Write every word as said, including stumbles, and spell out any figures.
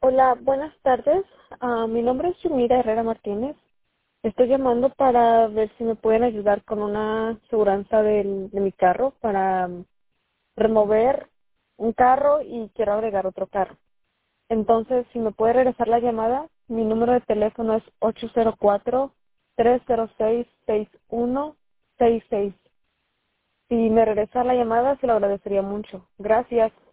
Hola, buenas tardes. Ah, mi nombre es Yumira Herrera Martínez. Estoy llamando para ver si me pueden ayudar con una aseguranza del- de mi carro para mm, remover un carro y quiero agregar otro carro. Entonces, si me puede regresar la llamada, mi número de teléfono es ocho cero cuatro, tres cero seis, seis uno seis seis. Si me regresa la llamada, se lo agradecería mucho. Gracias.